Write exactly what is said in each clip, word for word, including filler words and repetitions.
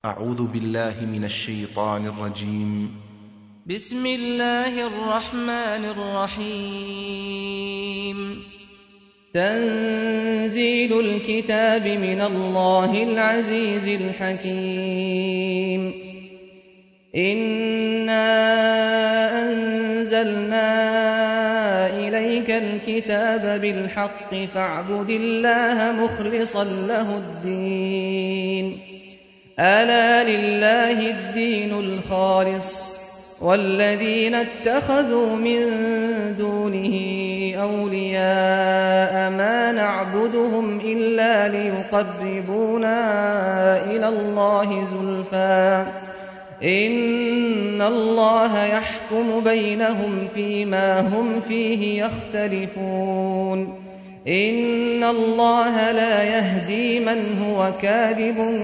أعوذ بالله من الشيطان الرجيم. بسم الله الرحمن الرحيم. تنزيل الكتاب من الله العزيز الحكيم. إنا أنزلنا إليك الكتاب بالحق فاعبد الله مخلصا له الدين. ألا لله الدين الخالص والذين اتخذوا من دونه أولياء ما نعبدهم إلا ليقربونا إلى الله زلفى إن الله يحكم بينهم فيما هم فيه يختلفون. إن الله لا يهدي من هو كاذب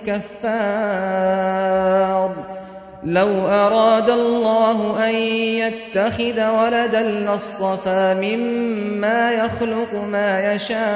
كفار. لو أراد الله أن يتخذ ولدا لاصطفى مما يخلق ما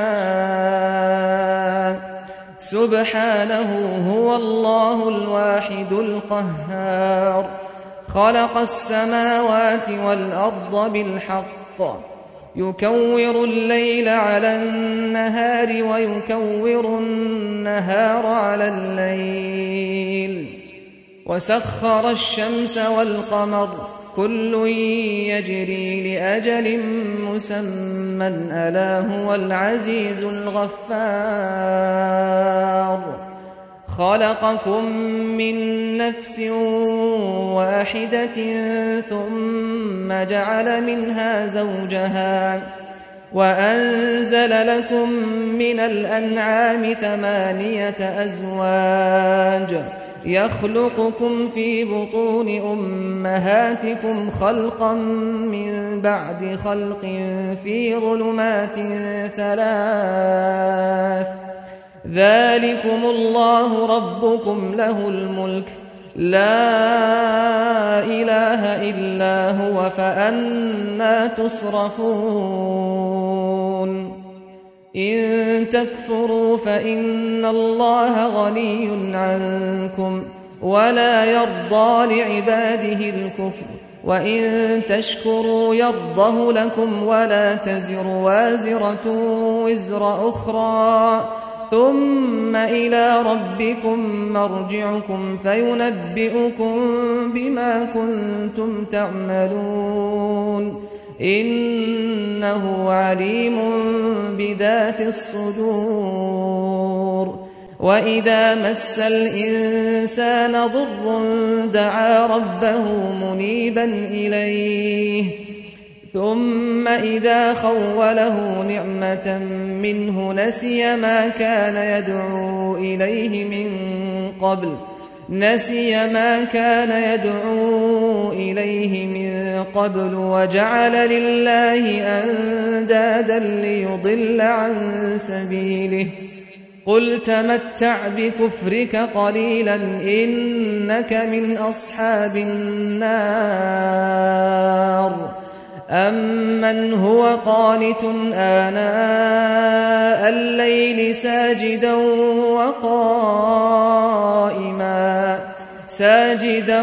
يشاء سبحانه هو الله الواحد القهار. خلق السماوات والأرض بالحق يكور الليل على النهار ويكور النهار على الليل وسخر الشمس والقمر كل يجري لأجل مسمى ألا هو العزيز الغفار. خلقكم من نفس واحدة ثم جعل منها زوجها وأنزل لكم من الأنعام ثمانية أزواج يخلقكم في بطون أمهاتكم خلقا من بعد خلق في ظلمات ثلاث ذلكم الله ربكم له الملك لا إله إلا هو فأنى تصرفون. إن تكفروا فإن الله غني عنكم ولا يرضى لعباده الكفر وإن تشكروا يرضه لكم ولا تزر وازرة وزر أخرى ثم إلى ربكم مرجعكم فينبئكم بما كنتم تعملون إنه عليم بذات الصدور. وإذا مس الإنسان ضر دعا ربه منيبا إليه ثم إذا خوله نعمة منه نسي ما كان يدعو إليه من قبل نسي ما كان يدعو إليه من قبل وجعل لله أندادا ليضل عن سبيله. قل تمتع بكفرك قليلا إنك من أصحاب النار. أمن هو قانت آناء الليل ساجدا وقائما ساجدا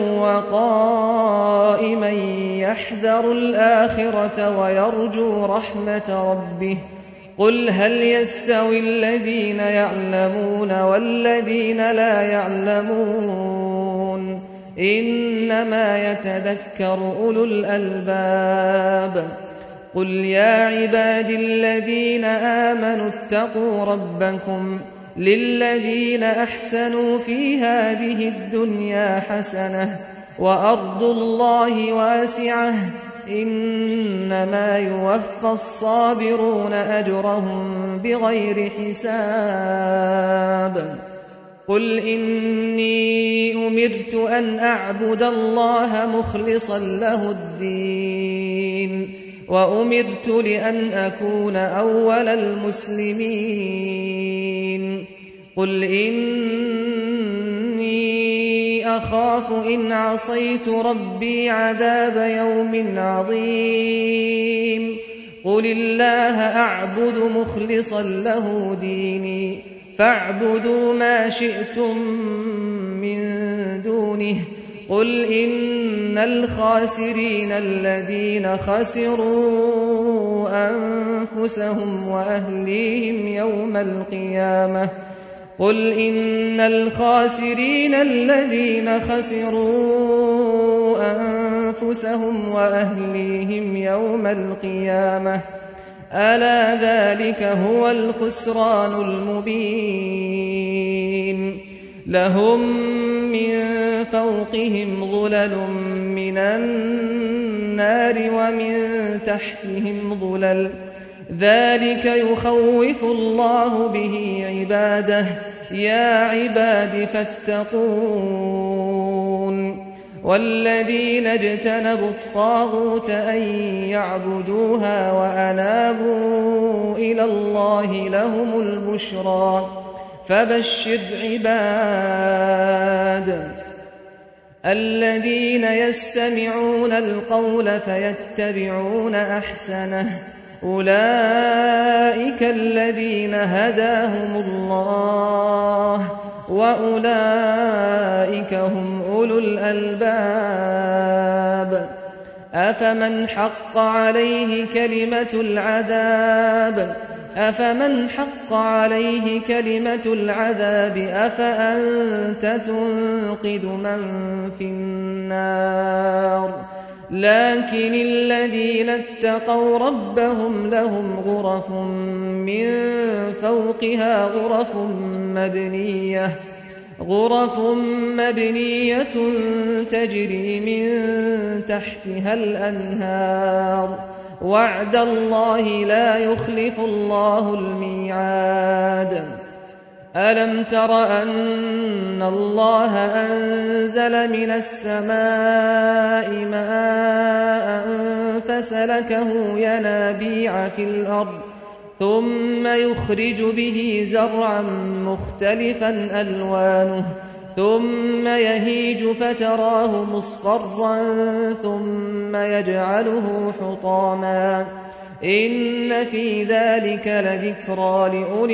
وقائما يحذر الآخرة ويرجو رحمة ربه. قل هل يستوي الذين يعلمون والذين لا يعلمون إنما يتذكر أولو الألباب. قل يا عبادي الذين آمنوا اتقوا ربكم للذين أحسنوا في هذه الدنيا حسنة وأرض الله واسعة إنما يوفى الصابرون أجرهم بغير حساب. قل إني أمرت أن أعبد الله مخلصا له الدين وأمرت لأن أكون أول المسلمين. قل إني أخاف إن عصيت ربي عذاب يوم عظيم. قل الله أعبد مخلصا له ديني فاعبدوا ما شئتم دونه قل إن الخاسرين الذين خسروا أنفسهم وأهليهم يوم القيامة قل إن الخاسرين الذين خسروا أنفسهم وأهليهم يوم القيامة ألا ذلك هو الخسران المبين لهم من فوقهم ظلل من النار ومن تحتهم ظلل ذلك يخوف الله به عباده يا عباد فاتقون والذين اجتنبوا الطاغوت أن يعبدوها وأنابوا إلى الله لهم البشرى فبشر عباد الذين يستمعون القول فيتبعون أحسنه أولئك الذين هداهم الله وأولئك هم أولو الألباب أفمن حق عليه كلمة العذاب أفمن حق عليه كلمة العذاب أفأنت تنقذ من في النار لكن الذين اتقوا ربهم لهم غرف من فوقها غرف مبنية غرف مبنية تجري من تحتها الأنهار وعد الله لا يخلف الله الميعاد ألم تر أن الله أنزل من السماء ماء فسلكه ينابيع في الأرض ثم يخرج به زرعا مختلفا ألوانه ثم يهيج فتراه مصفرا ثم يجعله حطاما إن في ذلك لذكرى لأولي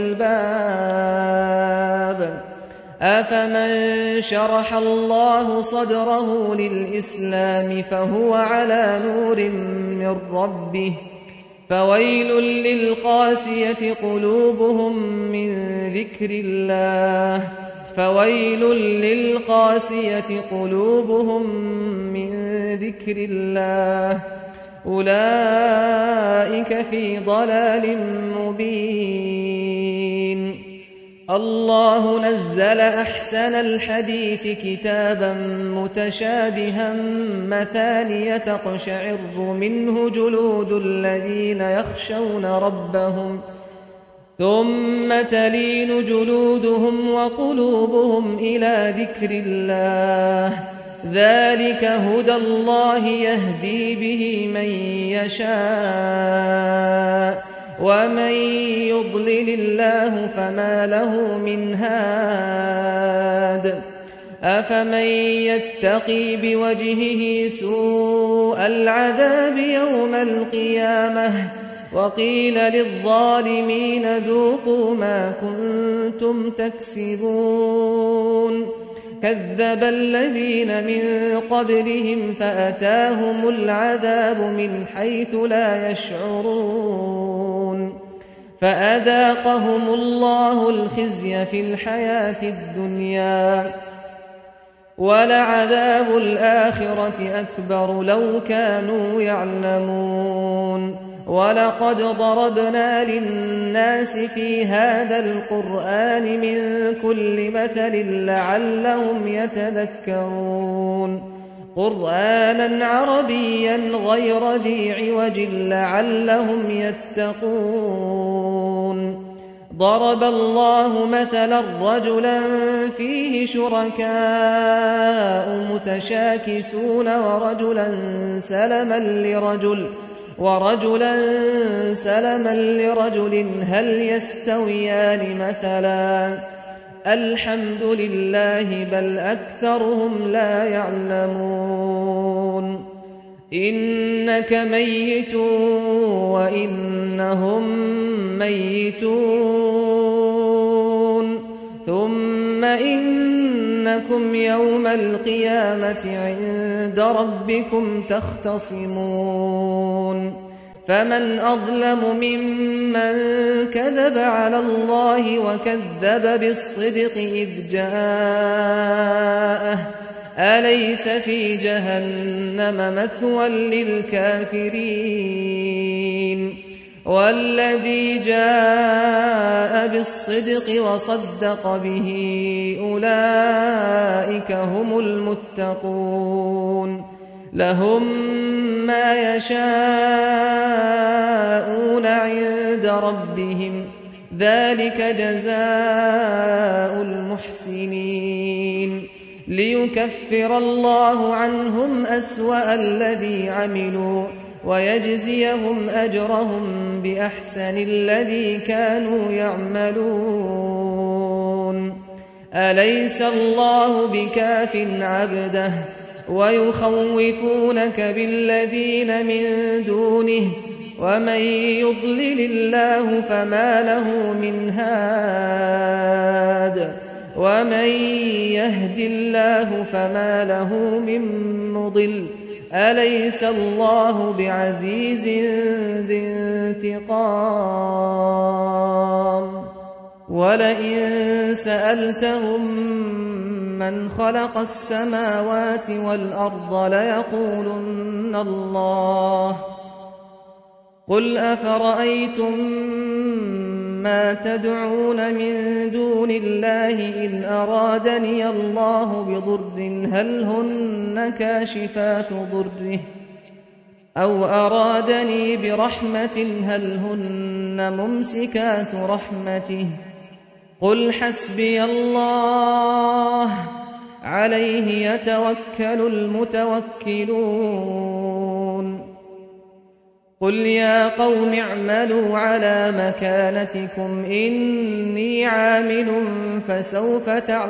الألباب أفمن شرح الله صدره للإسلام فهو على نور من ربه فويل للقاسية قلوبهم من ذكر الله فويل للقاسية قلوبهم من ذكر الله أولئك في ضلال مبين الله نزل أحسن الحديث كتابا متشابها مثانية تقشعر منه جلود الذين يخشون ربهم ثم تلين جلودهم وقلوبهم إلى ذكر الله ذلك هدى الله يهدي به من يشاء ومن يضلل الله فما له من هاد أفمن يتقي بوجهه سوء العذاب يوم القيامة وقيل للظالمين ذوقوا ما كنتم تكسبون كذب الذين من قبلهم فأتاهم العذاب من حيث لا يشعرون فأذاقهم الله الخزي في الحياة الدنيا ولعذاب الآخرة أكبر لو كانوا يعلمون ولقد ضربنا للناس في هذا القرآن من كل مثل لعلهم يتذكرون قرآنا عربيا غير ذي عوج لعلهم يتقون ضرب الله مثلا رجلا فيه شركاء متشاكسون ورجلا سلما لرجل ورجلا سلما لرجل هل يستويان مثلا الحمد لله بل أكثرهم لا يعلمون إنك ميت وإنهم ميتون ثم إن إنكم يوم القيامة عند ربكم تختصمون فمن أظلم ممن كذب على الله وكذب بالصدق إذ جاءه أليس في جهنم مثوى للكافرين والذي جاء بالصدق وصدق به أولئك هم المتقون لهم ما يشاءون عند ربهم ذلك جزاء المحسنين ليكفر الله عنهم أسوأ الذي عملوا ويجزيهم أجرهم بأحسن الذي كانوا يعملون أليس الله بكاف عبده ويخوفونك بالذين من دونه ومن يضلل الله فما له من هاد ومن يهد الله فما له من مضل أليس الله بعزيز ذي انتقام ولئن سألتهم من خلق السماوات والأرض ليقولن الله قل أفرأيتم ما تدعون من دون الله إن أرادني الله بضر هل هن كاشفات ضره أو أرادني برحمة هل هن ممسكات رحمته قل حسبي الله عليه يتوكل المتوكلون قل يا قوم اعملوا على مكانتكم إني عامل فسوف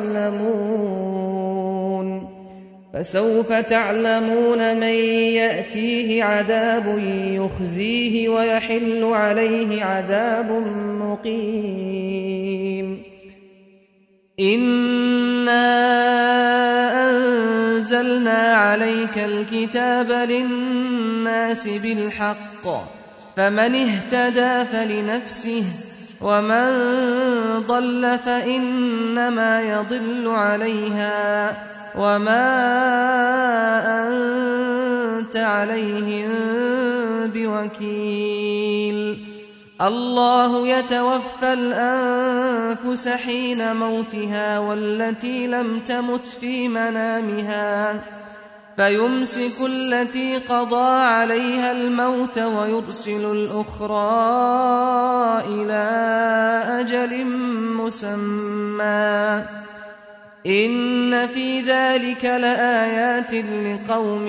تعلمون فسوف تعلمون من يأتيه عذاب يخزيه ويحل عليه عذاب مقيم إنا أنزلنا عليك الكتاب للناس بالحق فمن اهتدى فلنفسه ومن ضل فإنما يضل عليها وما أنت عليهم بوكيل الله يتوفى الأنفس حين موتها والتي لم تمت في منامها فيمسك التي قضى عليها الموت ويرسل الأخرى إلى أجل مسمى إن في ذلك لآيات لقوم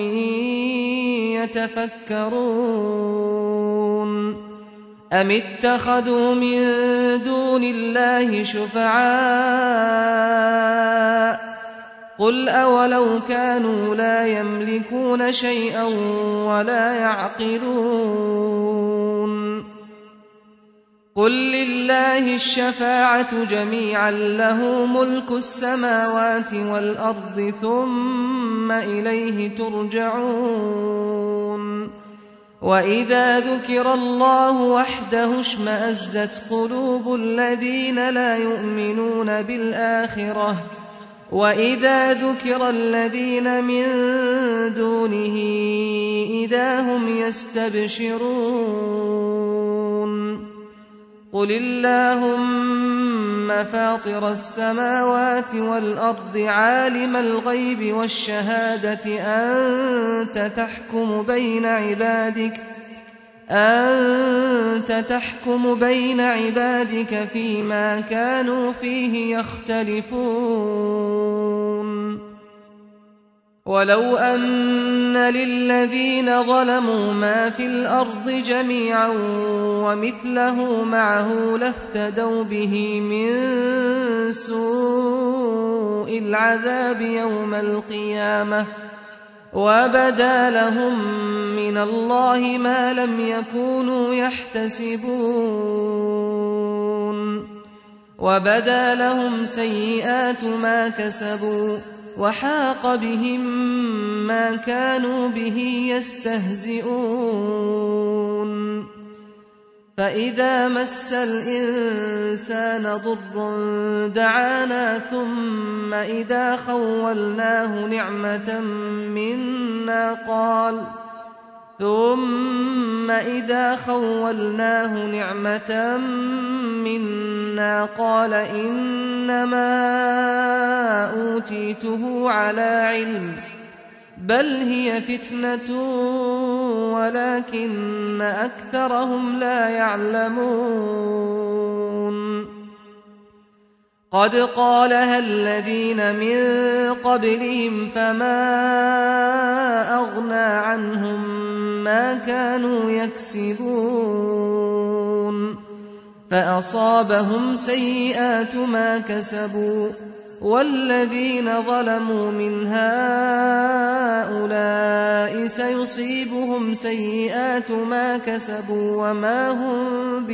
يتفكرون أم اتخذوا من دون الله شفعاء قل أولو كانوا لا يملكون شيئا ولا يعقلون قل لله الشفاعة جميعا له ملك السماوات والأرض ثم إليه ترجعون وإذا ذكر الله وحده اشمأزت قلوب الذين لا يؤمنون بالآخرة وإذا ذكر الذين من دونه إذا هم يستبشرون قل اللهم فاطر السماوات والأرض عالم الغيب والشهادة أنت تحكم بين عبادك أنت تحكم بين عبادك فيما كانوا فيه يختلفون ولو أن للذين ظلموا ما في الأرض جميعا ومثله معه لافتدوا به من سوء العذاب يوم القيامة وبدا لهم من الله ما لم يكونوا يحتسبون وبدا لهم سيئات ما كسبوا وحاق بهم ما كانوا به يستهزئون فإذا مس الإنسان ضر دعانا ثم إذا خولناه نعمة منا قال ثم إذا خولناه نعمة منا قال إنما أوتيته على علم بل هي فتنة ولكن أكثرهم لا يعلمون قد قالها الذين من قبلهم فما أغنى عنهم ما كانوا يكسبون فأصابهم سيئات ما كسبوا والذين ظلموا من هؤلاء سيصيبهم سيئات ما كسبوا وما هم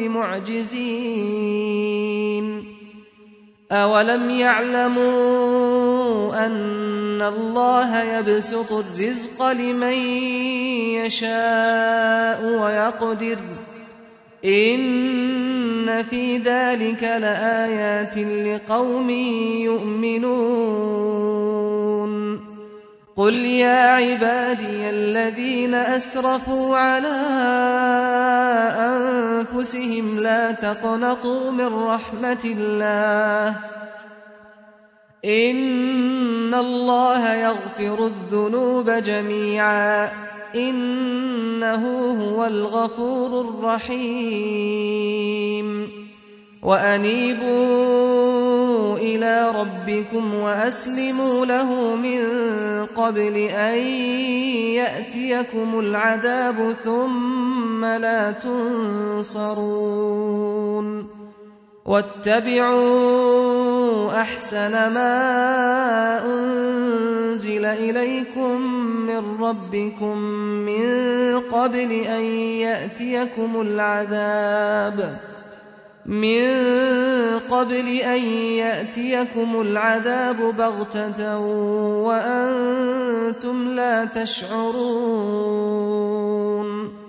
بمعجزين أولم يعلموا أن الله يبسط الرزق لمن يشاء ويقدر إن في ذلك لآيات لقوم يؤمنون قل يا عبادي الذين أسرفوا على أنفسهم لا تقنطوا من رحمة الله إن الله يغفر الذنوب جميعا إنه هو الغفور الرحيم وأنيبوا إلى ربكم وأسلموا له من قبل أن يأتيكم العذاب ثم لا تنصرون واتبعوا أحسن ما أنزل إليكم من ربكم من قبل أن يأتيكم العذاب من قبل أن يأتيكم العذاب بغتة وأنتم لا تشعرون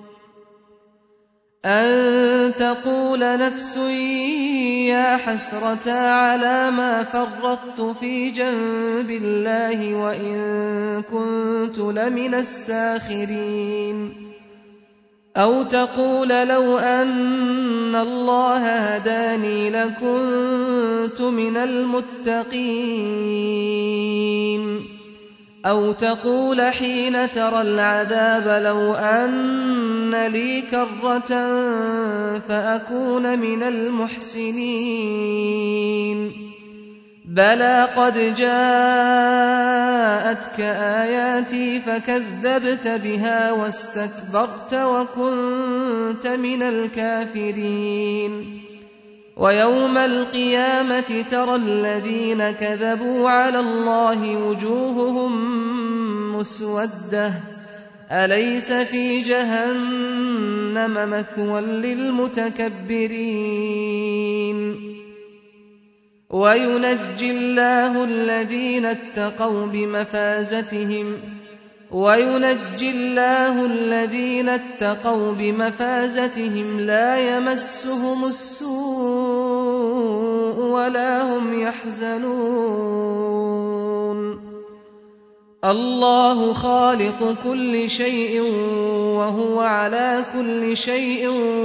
أن تقول نفس يا حسرة على ما فرطت في جنب الله وإن كنت لمن الساخرين أو تقول لو أن الله هداني لكنت من المتقين أو تقول حين ترى العذاب لو أن لي كرة فأكون من المحسنين بلى قد جاءتك آياتي فكذبت بها واستكبرت وكنت من الكافرين ويوم القيامة ترى الذين كذبوا على الله وجوههم مسودة أليس في جهنم مثوى للمتكبرين وينجي الله الذين اتقوا بمفازتهم وينجي الله الذين اتقوا بمفازتهم لا يمسهم السوء ولا هم يحزنون الله خالق كل شيء وهو على كل شيء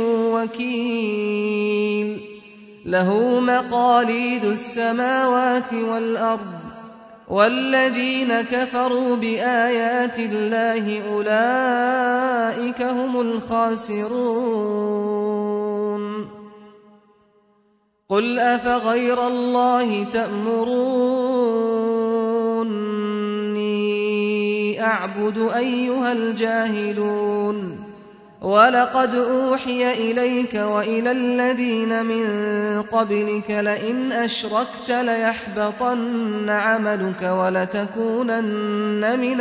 وكيل له مقاليد السماوات والأرض والذين كفروا بآيات الله أولئك هم الخاسرون قل أفغير الله تأمروني أعبد أيها الجاهلون ولقد أوحي إليك وإلى الذين من قبلك لئن أشركت ليحبطن عملك ولتكونن من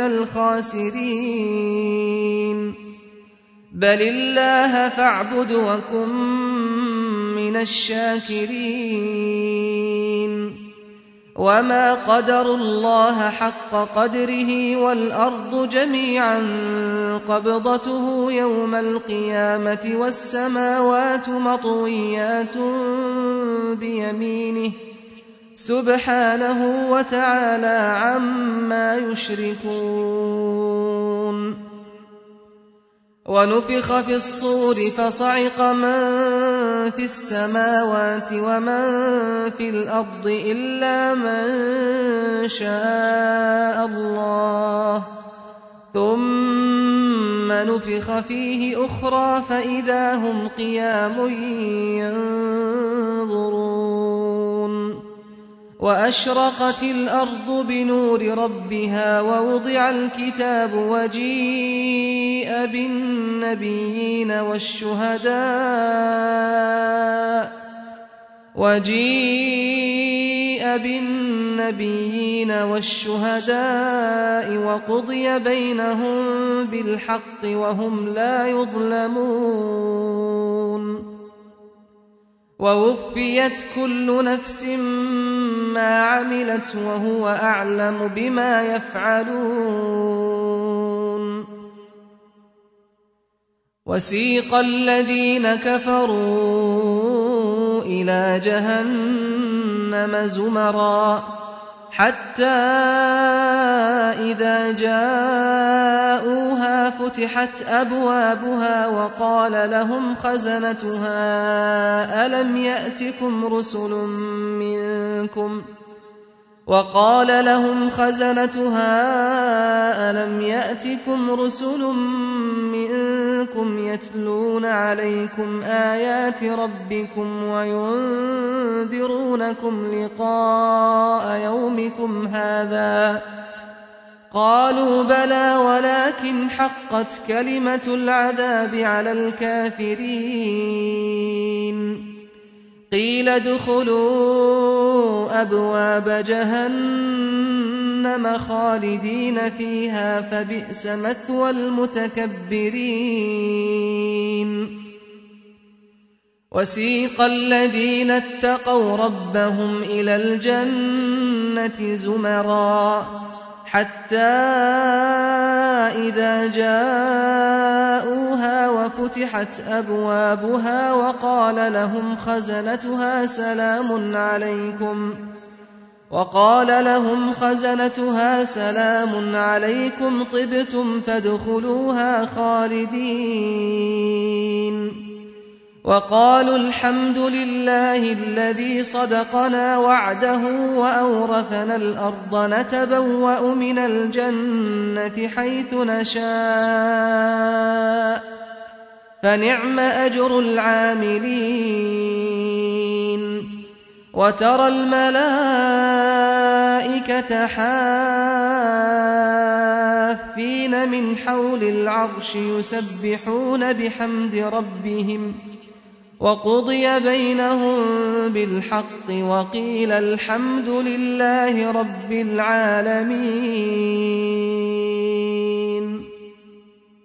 الخاسرين بل الله فاعبد وكن من الشاكرين وما قدروا الله حق قدره والأرض جميعا قبضته يوم القيامة والسماوات مطويات بيمينه سبحانه وتعالى عما يشركون ونفخ في الصور فصعق من في السماوات ومن في الأرض إلا من شاء الله ثم نفخ فيه أخرى فإذا هم قيام ينظرون وأشرقت الأرض بنور ربها ووضع الكتاب وجيء بالنبيين والشهداء وجيء بالنبيين والشهداء وقضي بينهم بالحق وهم لا يظلمون ووفيت كل نفس ما عملت وهو أعلم بما يفعلون وسيق الذين كفروا إلى جهنم زمرا حتى إذا جاءوها فتحت أبوابها وقال لهم خزنتها ألم يأتكم رسل منكم وقال لهم خزنتها ألم يأتكم رسل منكم يتلون عليكم آيات ربكم وينذرونكم لقاء يومكم هذا قالوا بلى ولكن حقت كلمة العذاب على الكافرين قيل ادخلوا أبواب جهنم خالدين فيها فبئس مثوى المتكبرين وسيق الذين اتقوا ربهم إلى الجنة زمرا حتى إذا جاءوها وفتحت أبوابها وقال لهم خزنتها سلام عليكم وقال لهم خزنتها سلام عليكم طبتم فادخلوها خالدين وقالوا الحمد لله الذي صدقنا وعده وأورثنا الأرض نتبوأ من الجنة حيث نشاء فنعم أجر العاملين وترى الملائكة حافين من حول العرش يسبحون بحمد ربهم وقضي بينهم بالحق وقيل الحمد لله رب العالمين